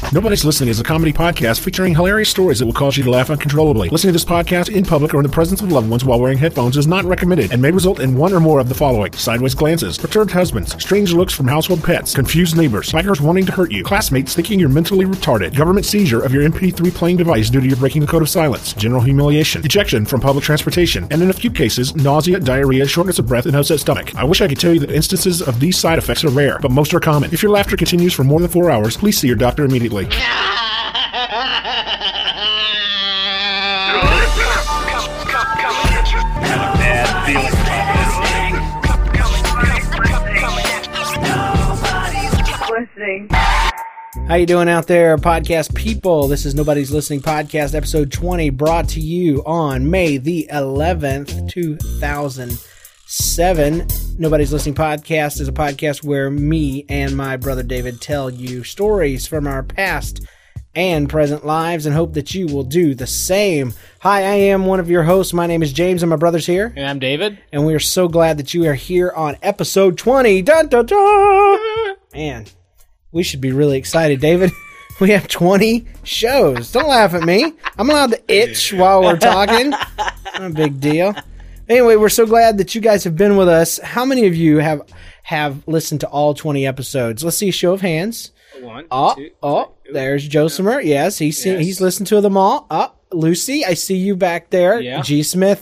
Nobody's Listening is a comedy podcast featuring hilarious stories that will cause you to laugh uncontrollably. Listening to this podcast in public or in the presence of loved ones while wearing headphones is not recommended and may result in one or more of the following: sideways glances, perturbed husbands, strange looks from household pets, confused neighbors, bikers wanting to hurt you, classmates thinking you're mentally retarded, government seizure of your MP3 playing device due to your breaking the code of silence, general humiliation, ejection from public transportation, and in a few cases, nausea, diarrhea, shortness of breath, and upset stomach. I wish I could tell you that instances of these side effects are rare, but most are common. If your laughter continues for more than 4 hours, please see your doctor immediately. How you doing out there, podcast people? This is Nobody's Listening Podcast, episode 20, brought to you on May the 11th, 2007. Nobody's Listening Podcast is a podcast where me and my brother David tell you stories from our past and present lives and hope that you will do the same. Hi, I am one of your hosts. My name is James and my brother's here. And I'm David. And we are so glad that you are here on episode 20. Dun, dun, dun. Man, we should be really excited, David. We have 20 shows. Don't laugh at me. I'm allowed to itch while we're talking. Not a big deal. Anyway, we're so glad that you guys have been with us. How many of you have listened to all 20 episodes? Let's see a show of hands. One, two, there's Josimer. Yes, he's listened to them all. Lucy, I see you back there. Yeah. G. Smith.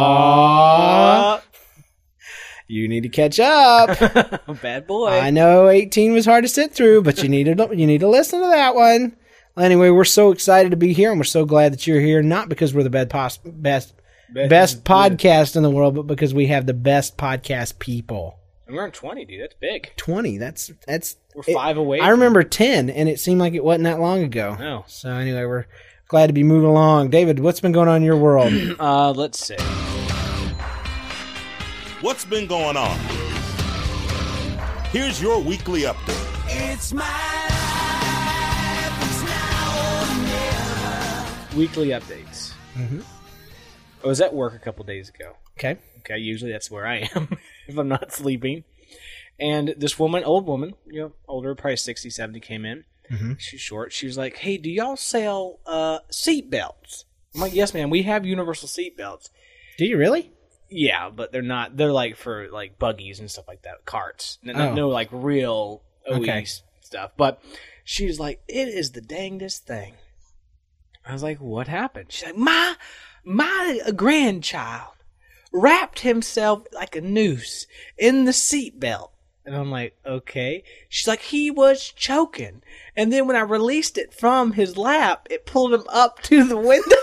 You need to catch up. Bad boy. I know 18 was hard to sit through, but you need to listen to that one. Anyway, we're so excited to be here, and we're so glad that you're here. Not because we're the best podcast in the world, but because we have the best podcast people. And we're on 20, dude. That's big. 20. That's. We're 5 away. I remember 10, and it seemed like it wasn't that long ago. No. So anyway, we're glad to be moving along. David, what's been going on in your world? Let's see. What's been going on? Here's your weekly update. It's my life, it's now or never. Weekly updates. Mm-hmm. I was at work a couple days ago. Okay. Usually that's where I am if I'm not sleeping. And this woman, old woman, older, probably 60, 70, came in. Mm-hmm. She's short. She was like, "Hey, do y'all sell seat belts?" I'm like, "Yes, ma'am. We have universal seat belts." Do you really? Yeah, but they're not. They're like for like buggies and stuff like that, carts. No, like real OE stuff. But she was like, "It is the dangest thing." I was like, "What happened?" She's like, "My grandchild wrapped himself like a noose in the seatbelt." And I'm like, "Okay." She's like, "He was choking. And then when I released it from his lap, it pulled him up to the window."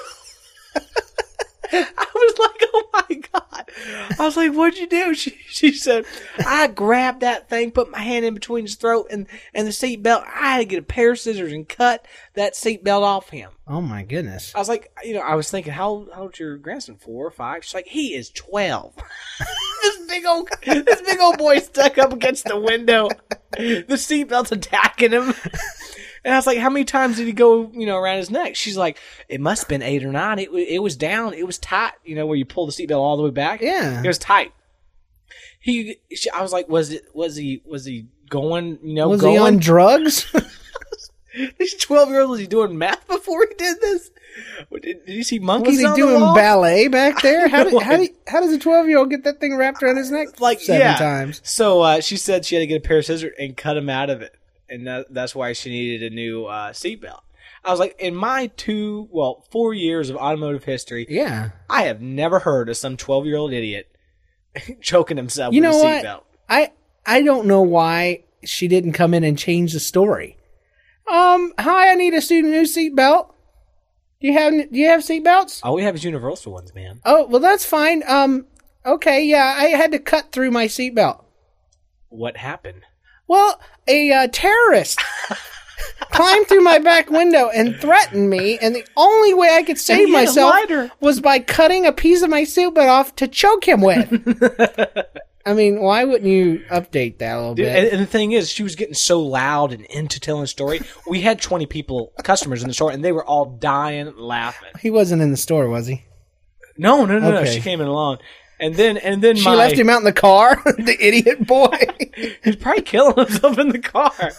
I was like, "Oh my God." I was like, "What'd you do?" She said, "I grabbed that thing, put my hand in between his throat and the seatbelt. I had to get a pair of scissors and cut that seatbelt off him." Oh my goodness. I was like, I was thinking, how old's your grandson? 4 or 5? She's like, "He is 12. This big old boy stuck up against the window. The seatbelt's attacking him. And I was like, "How many times did he go, around his neck?" She's like, "It must have been 8 or 9. It was down. It was tight, where you pull the seatbelt all the way back." Yeah. It was tight. I was like, was he going, Was he on drugs? This 12-year-old, was he doing math before he did this? Did you see monkeys Was he on the doing wall? ballet back there? How does a 12-year-old get that thing wrapped around his neck like 7 times? So she said she had to get a pair of scissors and cut him out of it. And that's why she needed a new seatbelt. I was like, in my 4 years of automotive history, Yeah. I have never heard of some 12-year-old idiot choking himself with a seatbelt. I don't know why she didn't come in and change the story. Hi, I need a new seatbelt. Do you have seatbelts? All we have is universal ones, man. Oh, well, that's fine. Okay, yeah, I had to cut through my seatbelt. What happened? Well, a terrorist climbed through my back window and threatened me, and the only way I could save myself was by cutting a piece of my seatbelt off to choke him with. I mean, why wouldn't you update that a little bit? And the thing is, she was getting so loud and into telling the story. We had 20 customers in the store, and they were all dying laughing. He wasn't in the store, was he? No. Okay. She came in along. And then she left him out in the car, the idiot boy. He's probably killing himself in the car.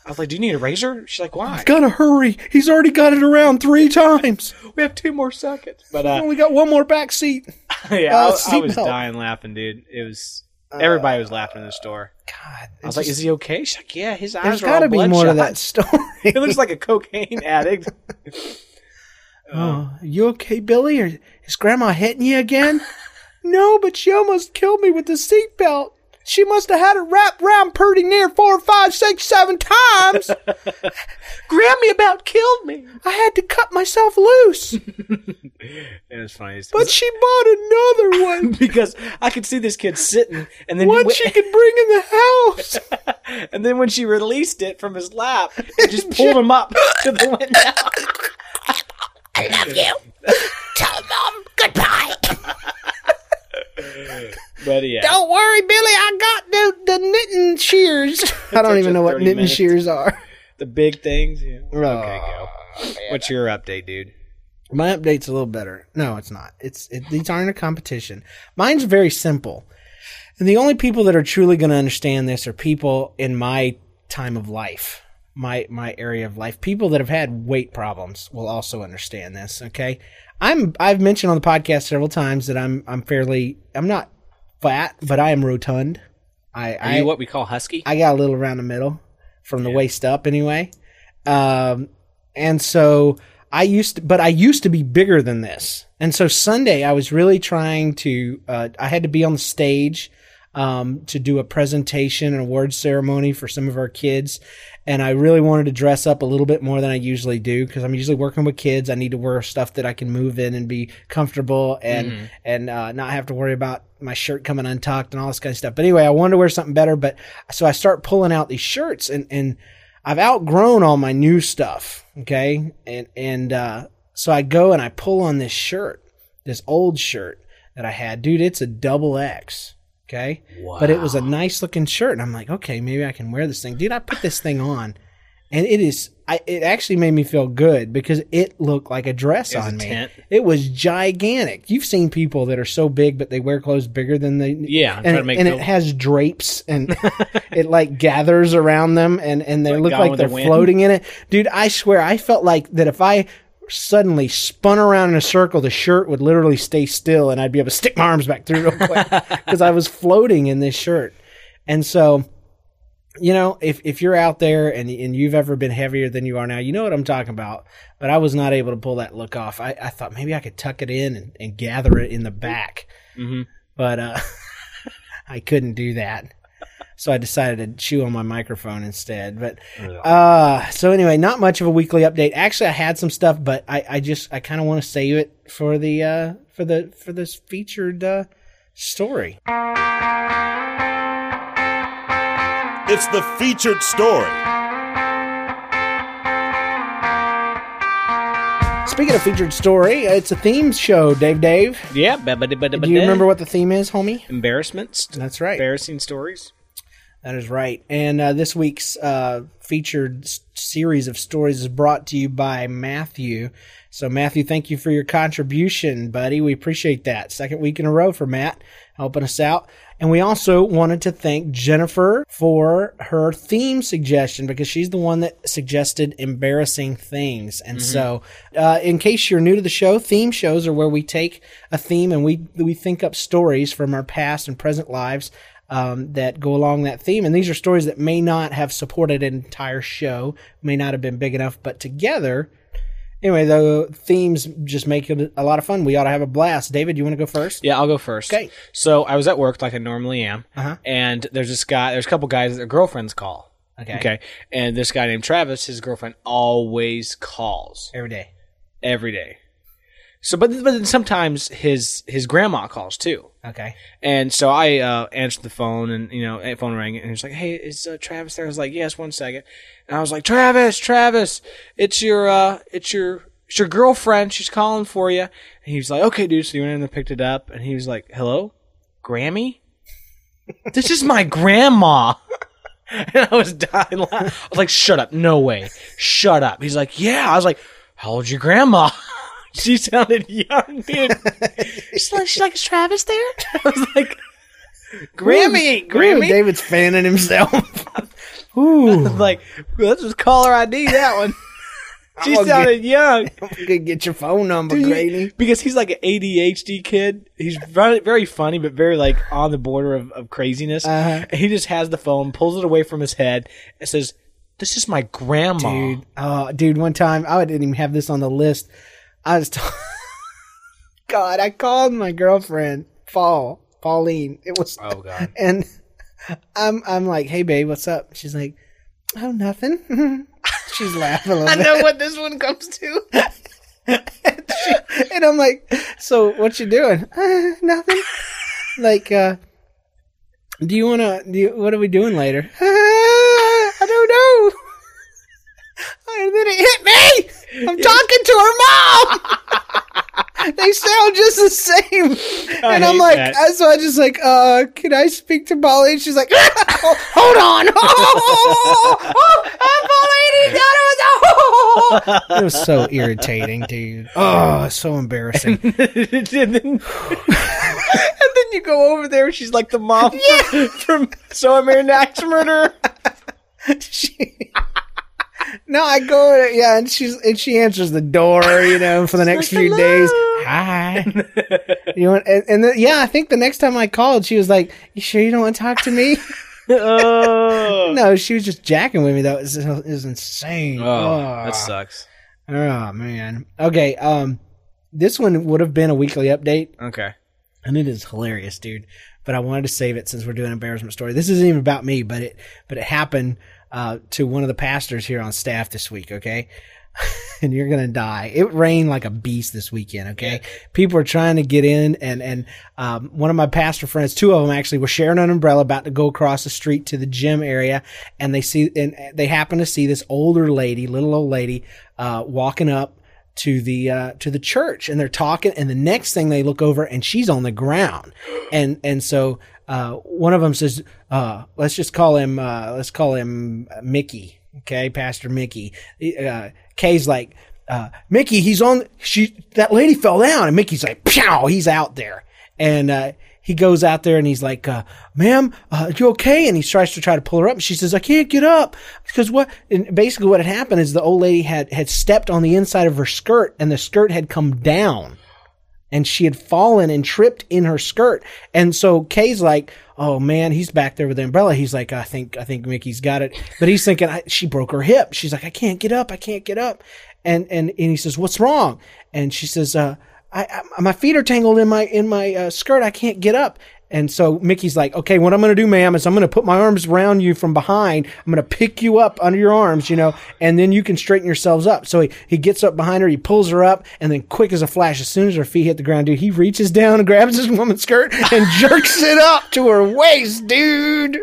I was like, do you need a razor? She's like, why? Gotta hurry. He's already got it around 3 times. We have 2 more seconds. But I only got 1 more back seat. yeah, I was seatbelt. dying laughing, dude. It was everybody was laughing in the store. God, I was like, is he okay? She's like, yeah, his eyes there's are got to all be more to bloodshot. that story. He looks like a cocaine addict. Oh, you okay, Billy? Or is Grandma hitting you again? No, but she almost killed me with the seatbelt. She must have had it wrapped around pretty near 4, 5, 6, 7 times. Grammy about killed me. I had to cut myself loose. It was funny. But she bought another one. because I could see this kid sitting, and then One she could bring in the house. and then when she released it from his lap, it just pulled him up to the window. I love you. Tell Mom goodbye. But yeah, Don't worry, Billy. I got the knitting shears. I don't even know what 30 knitting minutes. shears are. the big things. Yeah. Oh, Okay, go. What's your update, dude? My update's a little better. No, it's not. These aren't a competition. Mine's very simple. And the only people that are truly going to understand this are people in my time of life, my area of life. People that have had weight problems will also understand this, okay? I've mentioned on the podcast several times that I'm not fat, but I am rotund. Are you what we call husky? I got a little around the middle from the waist up anyway. And so I used to be bigger than this. And so Sunday I was really trying to, I had to be on the stage, to do a presentation and award ceremony for some of our kids. And I really wanted to dress up a little bit more than I usually do because I'm usually working with kids. I need to wear stuff that I can move in and be comfortable and not have to worry about my shirt coming untucked and all this kind of stuff. But anyway, I wanted to wear something better. But so I start pulling out these shirts and I've outgrown all my new stuff. Okay. And so I go and I pull on this shirt, this old shirt that I had. Dude, it's a XX. Okay. Wow. But it was a nice looking shirt. And I'm like, okay, maybe I can wear this thing. Dude, I put this thing on and it actually made me feel good because it looked like a dress It was on a me. tent. It was gigantic. You've seen people that are so big, but they wear clothes bigger than they. Yeah, I'm and, trying to make and feel- it has drapes and it like gathers around them and they Like look Gone like with they're the Wind? floating in it. Dude, I swear, I felt like that if I suddenly spun around in a circle, the shirt would literally stay still and I'd be able to stick my arms back through real quick because I was floating in this shirt. And so, you know, if you're out there and you've ever been heavier than you are now, you know what I'm talking about. But I was not able to pull that look off. I thought maybe I could tuck it in and gather it in the back. Mm-hmm. But I couldn't do that. So I decided to chew on my microphone instead. But so anyway, not much of a weekly update. Actually, I had some stuff, but I kind of want to save it for the for this featured story. It's the featured story. Speaking of featured story, it's a theme show, Dave. Yeah. Do you remember what the theme is, homie? Embarrassments? That's right. Embarrassing stories? That is right. And this week's featured series of stories is brought to you by Matthew. So, Matthew, thank you for your contribution, buddy. We appreciate that. Second week in a row for Matt helping us out. And we also wanted to thank Jennifer for her theme suggestion because she's the one that suggested embarrassing things. And so, in case you're new to the show, theme shows are where we take a theme and we think up stories from our past and present lives that go along that theme. And these are stories that may not have supported an entire show, may not have been big enough, but together, anyway, the themes just make it a lot of fun. We ought to have a blast. David, you want to go first? Yeah, I'll go first. Okay. So I was at work like I normally am, Uh-huh. and there's a couple guys that their girlfriends call. Okay. And this guy named Travis, his girlfriend always calls Every day. every day. So, but then sometimes his grandma calls too. Okay. And so I answered the phone, and phone rang, and he's like, "Hey, is Travis there?" I was like, "Yes, 1 second." And I was like, Travis, it's your girlfriend. She's calling for you." And he was like, "Okay, dude." So he went in and picked it up, and he was like, "Hello, Grammy? This is my grandma." And I was dying laughing. I was like, "Shut up! No way! Shut up!" He's like, "Yeah." I was like, "How old's your grandma?" She sounded young, dude. She's like, "Is Travis there?" I was like, Grammy. David's fanning himself. Ooh. Like, let's just call her ID that one. She sounded young. I'm gonna get your phone number, Grady. Because he's like an ADHD kid. He's very, very funny, but very like on the border of craziness. And he just has the phone, pulls it away from his head, and says, "This is my grandma." Dude, one time, I didn't even have this on the list. I was God, I called my girlfriend, Pauline. It was, oh God. And I'm like, "Hey babe, what's up?" She's like, "Oh, nothing." She's laughing a little bit. I know what this one comes to. And I'm like, "So what you doing?" Nothing. Like, what are we doing later? I don't know. And then it hit me. I'm talking to her mom. They sound just the same. And I'm like, so I just like, can I speak to Pauline? She's like, hold on. Pauline, it was so irritating, dude. Oh, it's so embarrassing. And then you go over there, she's like the mom from So I Married an Axe Murderer. No, I go, and she answers the door, for the next few days. Hi. I think the next time I called, she was like, "You sure you don't want to talk to me?" No, she was just jacking with me. That was insane. Oh, that sucks. Oh man. Okay. This one would have been a weekly update. Okay. And it is hilarious, dude. But I wanted to save it since we're doing an embarrassment story. This isn't even about me, but it happened to one of the pastors here on staff this week, okay? And you're going to die. It rained like a beast this weekend, okay? Yeah. People are trying to get in, and one of my pastor friends, two of them actually, were sharing an umbrella about to go across the street to the gym area, and they happen to see this older lady, little old lady, walking up to the church, and they're talking, and the next thing they look over and she's on the ground. And so one of them says, let's call him Mickey. Okay, Pastor Mickey. Kay's like, Mickey, that lady fell down, and Mickey's like, pow, he's out there. And he goes out there and he's like, ma'am, you okay? And he tries to pull her up, and she says, I can't get up. Because and basically what had happened is the old lady had stepped on the inside of her skirt, and the skirt had come down, and she had fallen and tripped in her skirt. And so Kay's like, oh man, he's back there with the umbrella. He's like, I think Mickey's got it. But he's thinking, she broke her hip. She's like, I can't get up. And he says, what's wrong? And she says, my feet are tangled in my skirt. I can't get up. And so Mickey's like, okay, what I'm going to do, ma'am, is I'm going to put my arms around you from behind. I'm going to pick you up under your arms, and then you can straighten yourselves up. So he gets up behind her, he pulls her up, and then quick as a flash, as soon as her feet hit the ground, dude, he reaches down and grabs this woman's skirt and jerks it up to her waist, dude.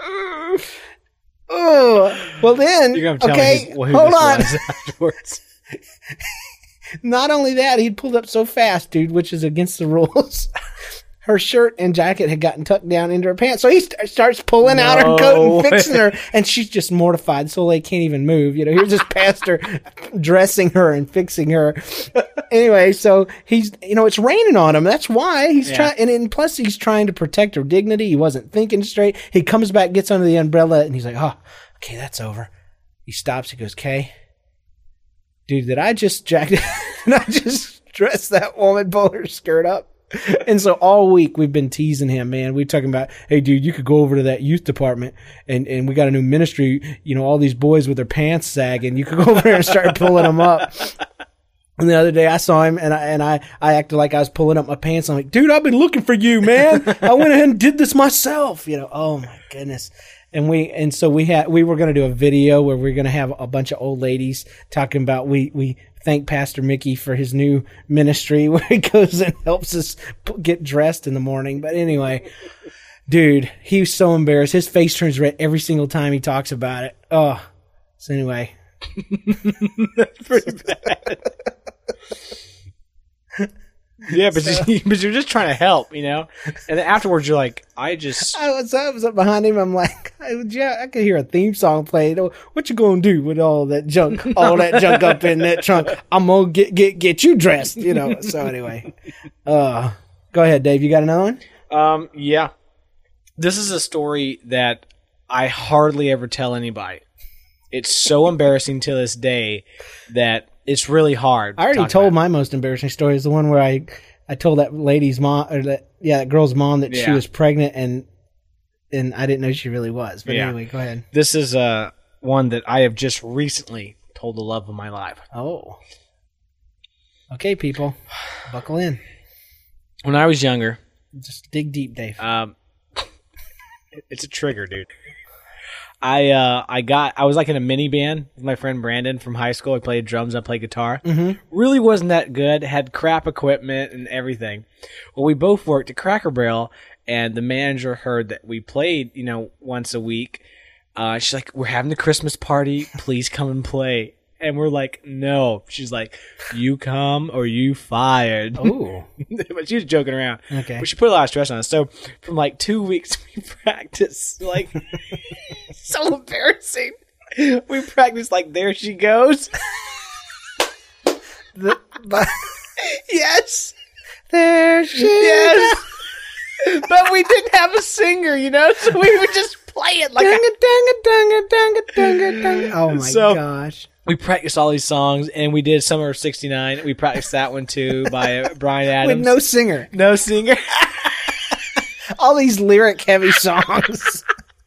Oh, well then, okay, hold on. Afterwards. Not only that, he'd pulled up so fast, dude, which is against the rules. Her shirt and jacket had gotten tucked down into her pants. So he starts pulling out her coat and fixing her. And she's just mortified. So they can't even move. Here's this pastor dressing her and fixing her. Anyway, so he's, it's raining on him. That's why he's trying. And plus he's trying to protect her dignity. He wasn't thinking straight. He comes back, gets under the umbrella, and he's like, oh, okay, that's over. He stops. He goes, Kay, dude, did I just dress that woman, pull her skirt up? And so all week we've been teasing him, man. We're talking about, hey, dude, you could go over to that youth department, and we got a new ministry. All these boys with their pants sagging. You could go over there and start pulling them up. And the other day I saw him, and I acted like I was pulling up my pants. I'm like, dude, I've been looking for you, man. I went ahead and did this myself. Oh my goodness. And we were going to do a video where we're going to have a bunch of old ladies talking about, we thank Pastor Mickey for his new ministry where he goes and helps us get dressed in the morning. But anyway, dude, he was so embarrassed. His face turns red every single time he talks about it. Oh, so anyway. That's pretty bad. Yeah, but you're just trying to help, And then afterwards, you're like, I was up behind him. I'm like, I could hear a theme song playing. What you gonna do with all that junk up in that trunk? I'm gonna get you dressed, So anyway, go ahead, Dave. You got another one? Yeah. This is a story that I hardly ever tell anybody. It's so embarrassing to this day that it's really hard. I already told my most embarrassing story. Is the one where I told that lady's mom, or that girl's mom, that she was pregnant and I didn't know she really was. But anyway, go ahead. This is one that I have just recently told the love of my life. Oh. Okay, people. Buckle in. When I was younger. Just dig deep, Dave. It's a trigger, dude. I was like in a mini band with my friend Brandon from high school. I played drums, I played guitar. Mm-hmm. Really wasn't that good. Had crap equipment and everything. Well, we both worked at Cracker Barrel, and the manager heard that we played, once a week. She's like, "We're having the Christmas party. Please come and play." And we're like, "No." She's like, "You come or you fired." Oh. But she was joking around. Okay. But she put a lot of stress on us. So from like 2 weeks, we practiced like so embarrassing. We practiced like "There She Goes." Yes. There she Yes. But we didn't have a singer, so we would just play it like Oh my gosh. We practiced all these songs, and we did Summer of '69. We practiced that one too by Bryan Adams. With no singer. No singer. All these lyric heavy songs.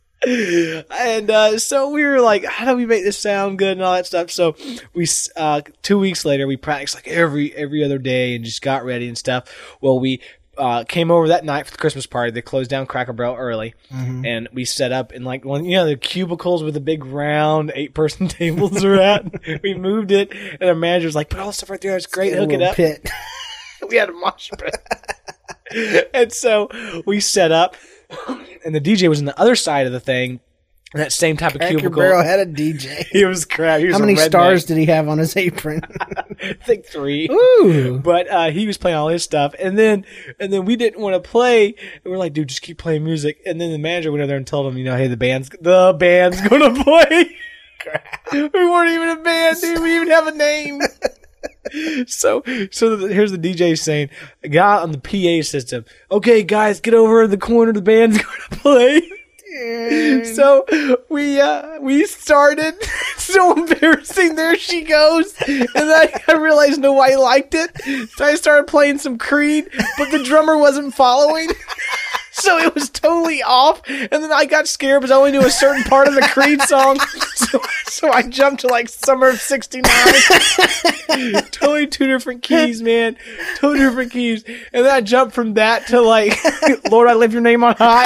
And so we were like, how do we make this sound good and all that stuff? So we 2 weeks later, we practiced like every other day and just got ready and stuff. Well, we came over that night for the Christmas party. They closed down Cracker Barrel early, and we set up in like one, the cubicles with the big round 8-person tables are at. We moved it, and our manager was like, "Put all the stuff right there. It's great. Hook it up." Pit. We had a mosh pit, and so we set up, and the DJ was on the other side of the thing. That same type of cubicle. Cracker Barrel had a DJ. He was crap. He was How many stars did he have on his apron? I think 3. Ooh. But he was playing all his stuff, and then we didn't want to play. And we're like, "Dude, just keep playing music." And then the manager went over there and told him, "Hey, the band's gonna play." We weren't even a band, dude. We didn't even have a name. So here's the DJ saying, a guy on the PA system, "Okay, guys, get over in the corner. The band's gonna play." So we started. So embarrassing. There she goes. And then I realized nobody liked it. So I started playing some Creed, but the drummer wasn't following. So it was totally off. And then I got scared because I only knew a certain part of the Creed song. So I jumped to like Summer of '69. Totally 2 different keys, man. Totally different keys. And then I jumped from that to like, "Lord, I lift your name on high."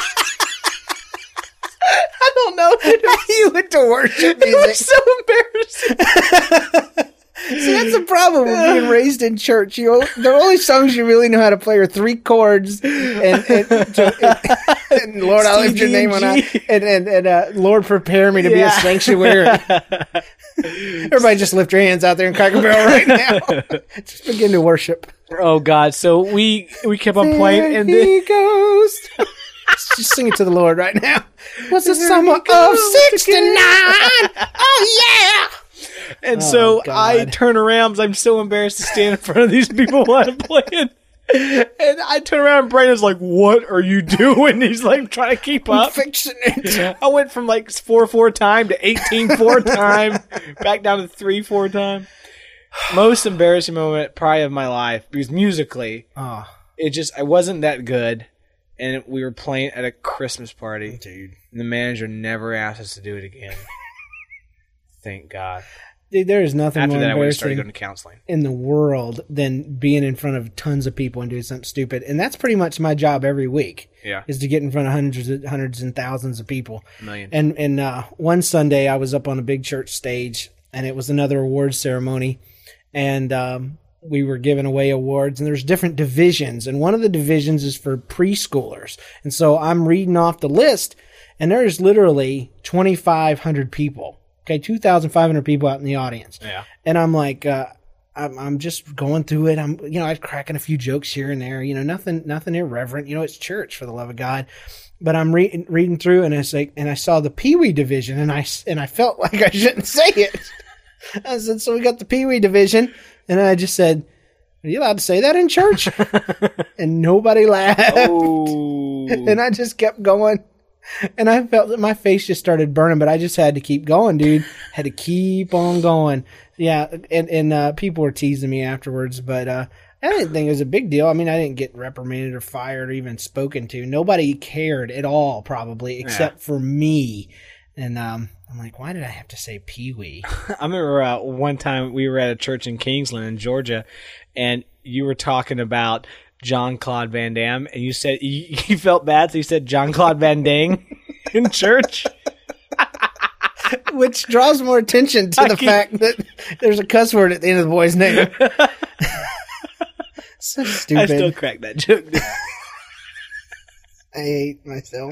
I don't know. You went to worship music. It was so embarrassing. See, that's the problem with being raised in church. The only songs you really know how to play are 3 chords and Lord, I lift your name on high, and Lord, prepare me to be a sanctuary. Everybody just lift your hands out there in Cracker Barrel right now. Just begin to worship. Oh, God. So we kept on playing. There And he goes. Just sing it to the Lord right now. What's the summer of '69? Oh, yeah. And so God. I turn around because I'm so embarrassed to stand in front of these people while I'm playing. And I turn around and Brandon's like, "What are you doing?" He's like trying to keep up. Fixing it. I went from like 4/4 time to 18/4 time, back down to 3/4 time. Most embarrassing moment probably of my life, because musically, I wasn't that good. And we were playing at a Christmas party. Dude. And the manager never asked us to do it again. Thank God. Dude, there is nothing After more that, I would have started embarrassing going to counseling. in the world than being in front of tons of people and doing something stupid. And that's pretty much my job every week. Yeah. Is to get in front of hundreds and thousands of people. A million. And one Sunday I was up on a big church stage, and it was another awards ceremony. And we were giving away awards, and there's different divisions, and one of the divisions is for preschoolers. And so I'm reading off the list, and there's literally 2,500 people. Okay, 2,500 people out in the audience. Yeah. And I'm like, I'm just going through it. I'm cracking a few jokes here and there. Nothing irreverent. It's church, for the love of God. But I'm reading through, and it's like, and I saw the Pee Wee division, and I felt like I shouldn't say it. I said, "So we got the Pee Wee division." And I just said, "Are you allowed to say that in church?" And nobody laughed. Oh. And I just kept going. And I felt that my face just started burning, but I just had to keep going, dude. Had to keep on going. Yeah, and people were teasing me afterwards, but I didn't think it was a big deal. I mean, I didn't get reprimanded or fired or even spoken to. Nobody cared at all, probably, except for me. And I'm like, why did I have to say Pee-wee? I remember one time we were at a church in Kingsland in Georgia, and you were talking about Jean-Claude Van Damme, and you said you felt bad, so you said Jean-Claude Van Damme in church. Which draws more attention to the fact that there's a cuss word at the end of the boy's name. So stupid. I still crack that joke. I hate myself.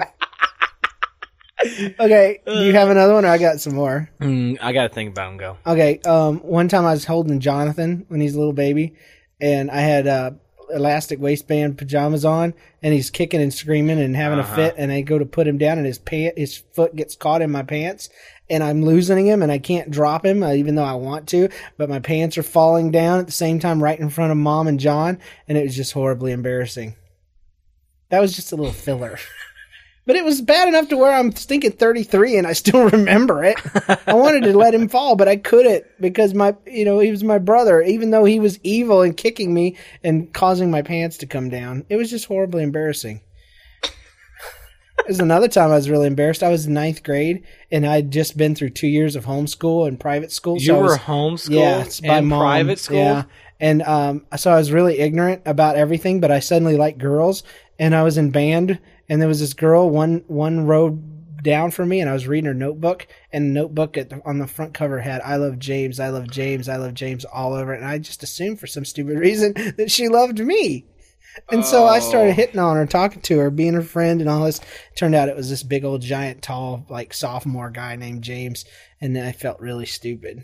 Okay, do you have another one, or I got some more? I got to think about him. Go. Okay, one time I was holding Jonathan when he's a little baby, and I had elastic waistband pajamas on, and he's kicking and screaming and having a fit, and I go to put him down, and his foot gets caught in my pants, and I'm losing him, and I can't drop him, even though I want to, but my pants are falling down at the same time right in front of Mom and John, and it was just horribly embarrassing. That was just a little filler. But it was bad enough to where I'm stinking 33 and I still remember it. I wanted to let him fall, but I couldn't because he was my brother, even though he was evil and kicking me and causing my pants to come down. It was just horribly embarrassing. There's another time I was really embarrassed. I was in 9th grade and I'd just been through 2 years of homeschool and private school. You were homeschooled? Yeah, it's by mom. Private school? Yeah. And so I was really ignorant about everything, but I suddenly liked girls, and I was in band. And there was this girl one row down from me, and I was reading her notebook, and the notebook on the front cover had "I love James, I love James, I love James" all over it. And I just assumed for some stupid reason that she loved me. And so I started hitting on her, talking to her, being her friend and all this. Turned out it was this big old giant tall like sophomore guy named James, and then I felt really stupid.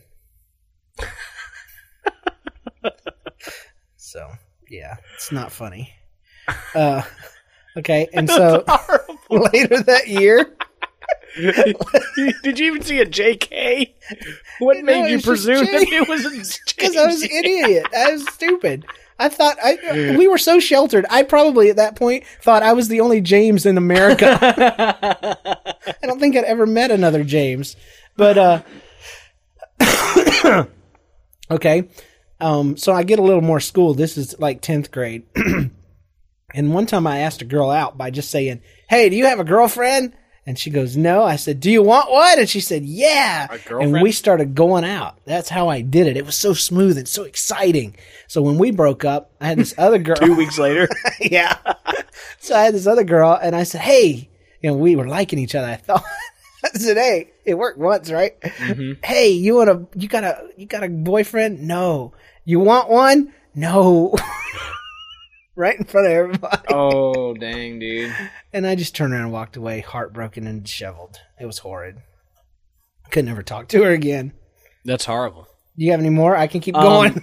So, yeah, it's not funny. Okay, and so later that year... Did you even see a JK? What made you presume that it was a James? Because I was an idiot. I was stupid. I thought... we were so sheltered. I probably, at that point, thought I was the only James in America. I don't think I'd ever met another James. But, okay. So I get a little more school. This is like 10th grade. And one time I asked a girl out by just saying, "Hey, do you have a girlfriend?" And she goes, "No." I said, "Do you want one?" And she said, "Yeah." A girlfriend? And we started going out. That's how I did it. It was so smooth and so exciting. So when we broke up, I had this other girl. 2 weeks later? Yeah. So I had this other girl, and I said, "Hey," we were liking each other, I thought. I said, "Hey," it worked once, right? Mm-hmm. "Hey, you got a boyfriend?" "No." "You want one?" "No." Right in front of everybody. Oh, dang, dude. And I just turned around and walked away, heartbroken and disheveled. It was horrid. I could never talk to her again. That's horrible. Do you have any more? I can keep going.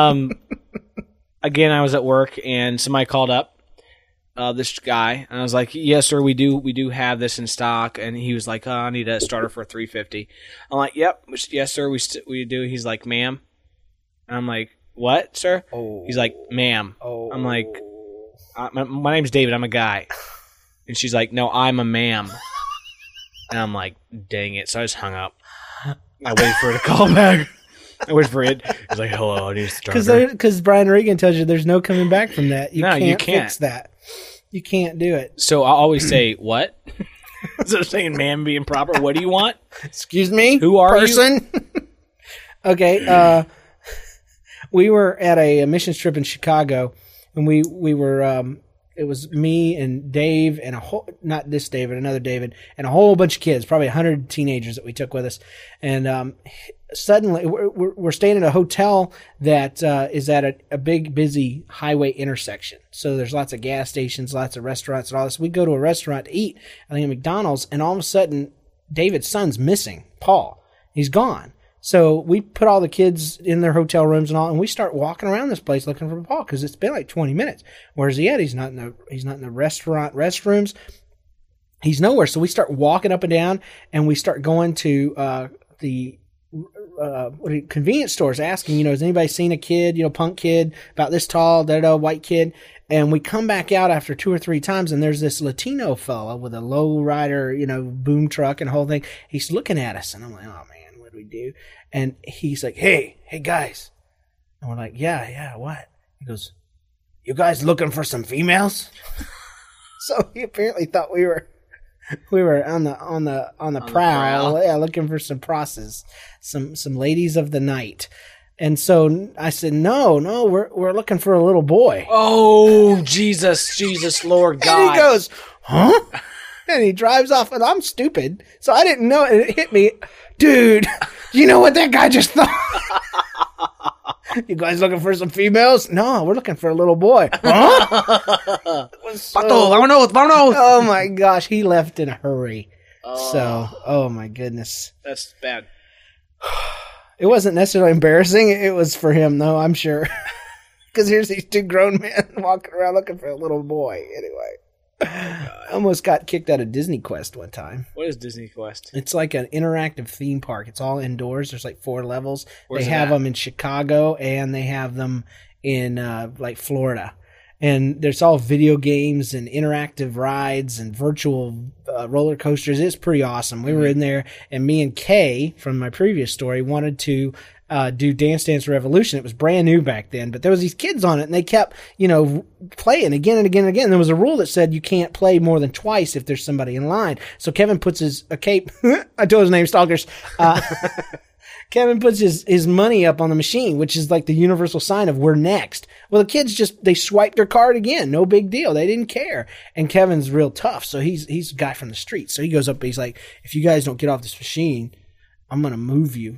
Again, I was at work, and somebody called up this guy, and I was like, "Yes, sir, we do have this in stock." And he was like, "Oh, I need a starter for $350." I'm like, "Yep, yes, sir, we do." He's like, "Ma'am," and I'm like, "What, sir?" Oh. He's like, "Ma'am." Oh. I'm like, my name's David. I'm a guy. And she's like, "No, I'm a ma'am." And I'm like, dang it. So I just hung up. I waited for her to call back. I waited for it. He's like, "Hello, I need a starter." Because Brian Regan tells you there's no coming back from that. You can't fix that. You can't do it. So I always say, "What?" Instead of saying "ma'am" being proper, "What do you want?" Excuse me? Who are person? You? Okay, we were at a missions trip in Chicago, and we were, it was me and Dave and not this David, another David, and a whole bunch of kids, probably 100 teenagers that we took with us. And suddenly, we're staying at a hotel that is at a big, busy highway intersection. So there's lots of gas stations, lots of restaurants and all this. We go to a restaurant to eat, I think at McDonald's, and all of a sudden, David's son's missing, Paul. He's gone. So we put all the kids in their hotel rooms and all, and we start walking around this place looking for Paul because it's been like 20 minutes. Where's he at? He's not in the restaurant restrooms. He's nowhere. So we start walking up and down, and we start going to the convenience stores asking, has anybody seen a kid, punk kid about this tall, white kid? And we come back out after 2 or 3 times, and there's this Latino fella with a low rider, boom truck and the whole thing. He's looking at us, and I'm like, oh man, what do we do? And he's like, hey guys. And we're like, yeah, what? He goes, you guys looking for some females? So he apparently thought we were on the prowl, yeah, looking for some prosses, some ladies of the night. And so I said, no, we're looking for a little boy. Oh, Jesus, Lord God. And he goes, huh? And he drives off, and I'm stupid, so I didn't know, and it hit me. Dude, you know what that guy just thought? You guys looking for some females? No, we're looking for a little boy. Huh? Pato, vámonos. Oh my gosh, he left in a hurry. Oh my goodness. That's bad. It wasn't necessarily embarrassing. It was for him, though, I'm sure. Because here's these 2 grown men walking around looking for a little boy. Anyway. I almost got kicked out of Disney Quest one time. What is Disney Quest? It's like an interactive theme park. It's all indoors. There's like 4 levels. Where's they have them in Chicago, and they have them in like Florida. And there's all video games and interactive rides and virtual roller coasters. It's pretty awesome. We were in there, and me and Kay from my previous story wanted to do Dance Dance Revolution. It was brand new back then, but there was these kids on it, and they kept, playing again and again and again. There was a rule that said you can't play more than twice if there's somebody in line. So Kevin puts I told his name, Stalkers. Kevin puts his money up on the machine, which is like the universal sign of we're next. Well, the kids they swiped their card again. No big deal. They didn't care. And Kevin's real tough. So he's a guy from the street. So he goes up, he's like, if you guys don't get off this machine, I'm going to move you.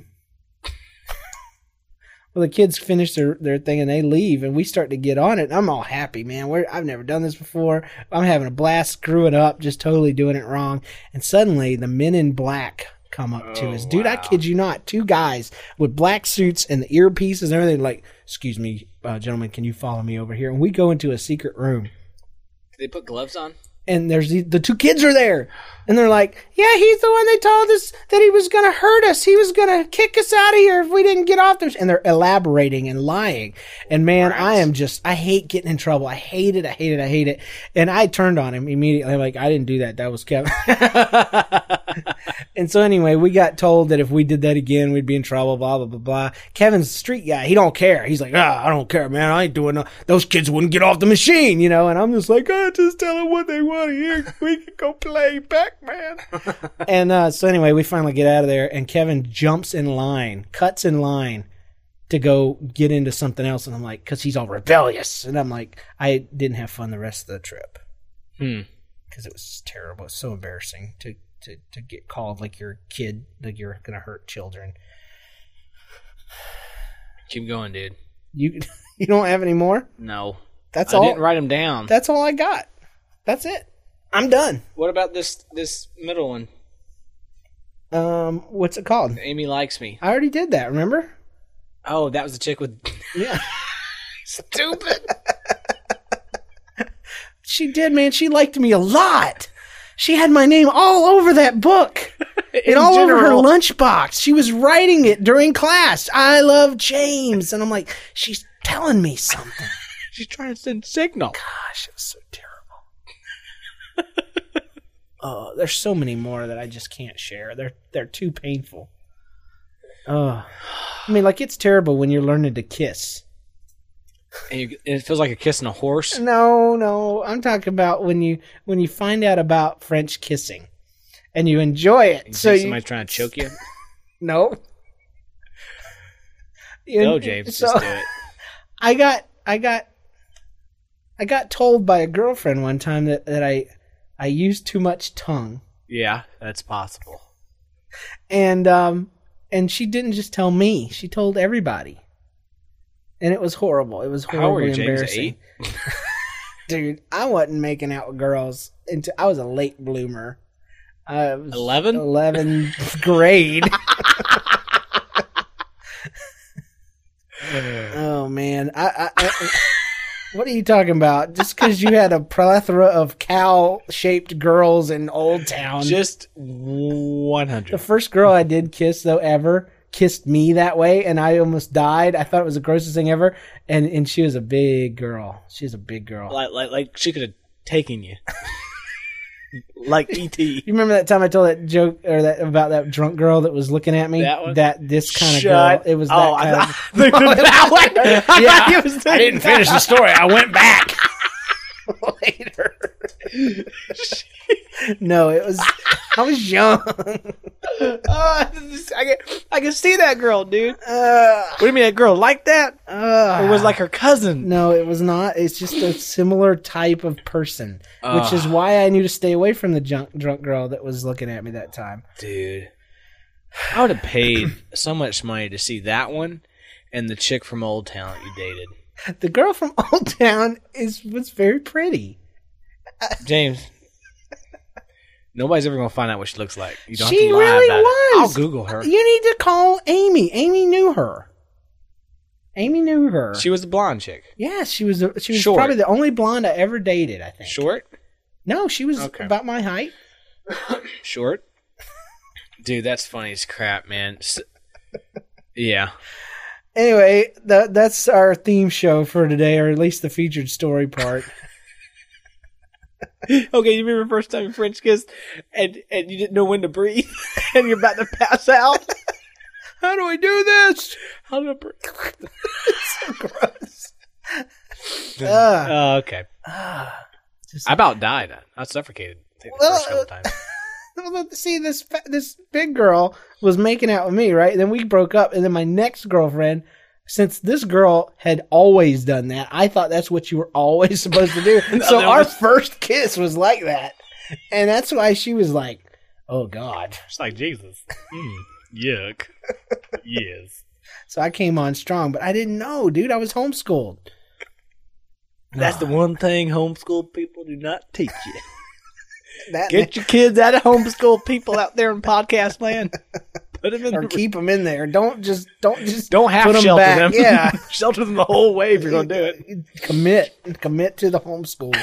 Well, the kids finish their thing and they leave, and we start to get on it. And I'm all happy, man. I've never done this before. I'm having a blast screwing up, just totally doing it wrong. And suddenly the men in black come up to us. Dude, wow. I kid you not. 2 guys with black suits and the earpieces and everything, like, excuse me, gentlemen, can you follow me over here? And we go into a secret room. Did they put gloves on? And there's the 2 kids are there. And they're like, yeah, he's the one that told us that he was going to hurt us. He was going to kick us out of here if we didn't get off this. And they're elaborating and lying. And man, right. I hate getting in trouble. I hate it. And I turned on him immediately. I'm like, I didn't do that. That was Kevin. And so anyway, we got told that if we did that again, we'd be in trouble, blah, blah, blah, blah. Kevin's a street guy. He don't care. He's like, I don't care, man. I ain't doing those kids wouldn't get off the machine, And I'm just like, just tell them what they want to hear. We can go play Pac-Man. And so anyway, we finally get out of there, and Kevin cuts in line to go get into something else. And I'm like, because he's all rebellious. And I'm like, I didn't have fun the rest of the trip. Because it was terrible. It's so embarrassing to get called like you're a kid, like you're going to hurt children. Keep going, dude. You don't have any more? No. I didn't write them down. That's all I got. That's it. I'm done. What about this middle one? What's it called? Amy Likes Me. I already did that, remember? Oh, that was the chick with... Yeah. Stupid. She did, man. She liked me a lot. She had my name all over that book. And all over her lunchbox. She was writing it during class. I love James. And I'm like, she's telling me something. She's trying to send signal. Gosh, it was so terrible. Oh, there's so many more that I just can't share. They're too painful. I mean, like, it's terrible when you're learning to kiss. And it feels like you're kissing a horse? No. I'm talking about when you find out about French kissing and you enjoy it. Somebody's trying to choke you? No. Go, James. Just do it. I got told by a girlfriend one time that I used too much tongue. Yeah, that's possible. And she didn't just tell me; she told everybody, and it was horrible. It was horribly embarrassing. How were you, James? 8? Dude, I wasn't making out with girls I was a late bloomer. I was 11? 11th grade. Oh man, what are you talking about? Just because you had a plethora of cow-shaped girls in Old Town. Just 100. The first girl I did kiss, though, ever, kissed me that way, and I almost died. I thought it was the grossest thing ever. And she was a big girl. She's a big girl. Like she could have taken you. Like E.T. You remember that time I told that joke about that drunk girl that was looking at me? That one? This kind of girl. It was that kind of. That one. Yeah, I didn't finish the story. I went back later. No, it was. I was young. I can see that girl, dude. What do you mean, that girl like that? Or was it like her cousin? No, it was not. It's just a similar type of person, which is why I knew to stay away from the drunk girl that was looking at me that time. Dude, I would have paid so much money to see that one and the chick from Old Town that you dated. The girl from Old Town was very pretty. James, nobody's ever going to find out what she looks like. You don't She have to lie really about was. it. I'll Google her. You need to call Amy. Amy knew her. She was the blonde chick. Yeah, she was Short. probably the only blonde I ever dated, I think. Short? No, she was Okay. about my height. Short? Dude, that's funny as crap, man. Yeah. Anyway, that's our theme show for today, or at least the featured story part. Okay, you remember the first time you French kissed and you didn't know when to breathe and you're about to pass out? How do I do this? How do I breathe? It's so gross. Okay. I about died. I suffocated. I think the first couple times. Well, see, this big girl was making out with me, right? And then we broke up, and then my next girlfriend, since this girl had always done that, I thought that's what you were always supposed to do. So our first kiss was like that. And that's why she was like, oh, God. It's like Jesus. Yuck. Yes. So I came on strong, but I didn't know, dude. I was homeschooled. That's the one thing homeschool people do not teach you. That Get your kids out of homeschool people out there in podcast land. Put them in or keep them in there. Don't just don't half put 'em shelter back. them. Yeah. Shelter them the whole way if you're going to do it. Commit to the homeschool.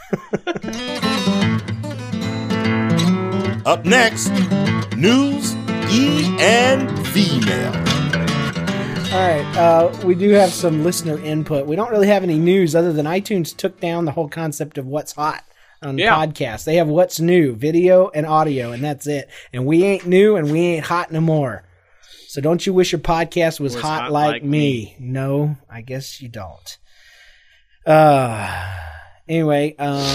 Up next, news, and female. All right, we do have some listener input. We don't really have any news other than iTunes took down the whole concept of what's hot on podcasts. They have what's new, video and audio, and that's it. And we ain't new and we ain't hot no more. So don't you wish your podcast was hot like me? No, I guess you don't. Anyway,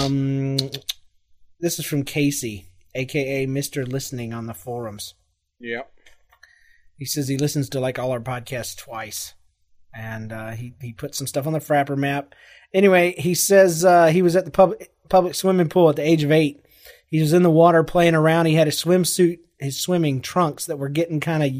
this is from Casey, a.k.a. Mr. Listening on the forums. Yep. He says he listens to like all our podcasts twice. And he put some stuff on the Frapper map. Anyway, he says he was at the public swimming pool at the age of 8. He was in the water playing around. He had a swimsuit, his swimming trunks that were getting kind of...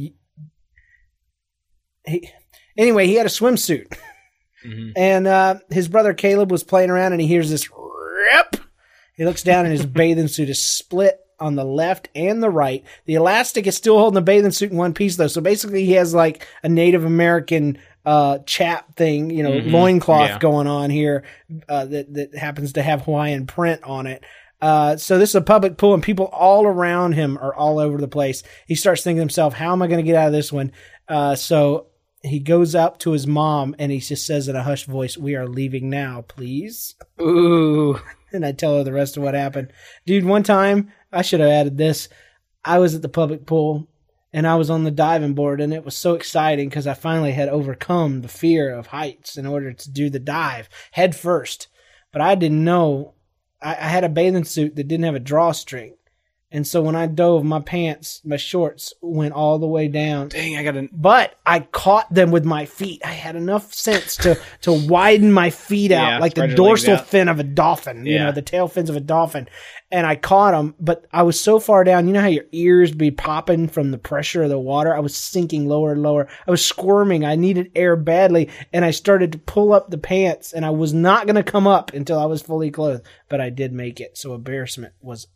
Anyway, he had a swimsuit. Mm-hmm. And his brother Caleb was playing around and he hears this rip. He looks down and his bathing suit is split on the left and the right. The elastic is still holding the bathing suit in one piece though. So basically he has like a Native American chap thing, loincloth going on here that happens to have Hawaiian print on it. So this is a public pool and people all around him are all over the place. He starts thinking to himself, how am I going to get out of this one? So he goes up to his mom and he just says in a hushed voice, "We are leaving now, please." Ooh. And I tell her the rest of what happened. Dude, one time, I should have added this. I was at the public pool and I was on the diving board and it was so exciting because I finally had overcome the fear of heights in order to do the dive head first. But I didn't know. I had a bathing suit that didn't have a drawstring. And so when I dove, my shorts went all the way down. Dang, But I caught them with my feet. I had enough sense to widen my feet out like the dorsal fin of a dolphin, the tail fins of a dolphin. And I caught them, but I was so far down. You know how your ears be popping from the pressure of the water? I was sinking lower and lower. I was squirming. I needed air badly. And I started to pull up the pants and I was not going to come up until I was fully clothed, but I did make it. So embarrassment was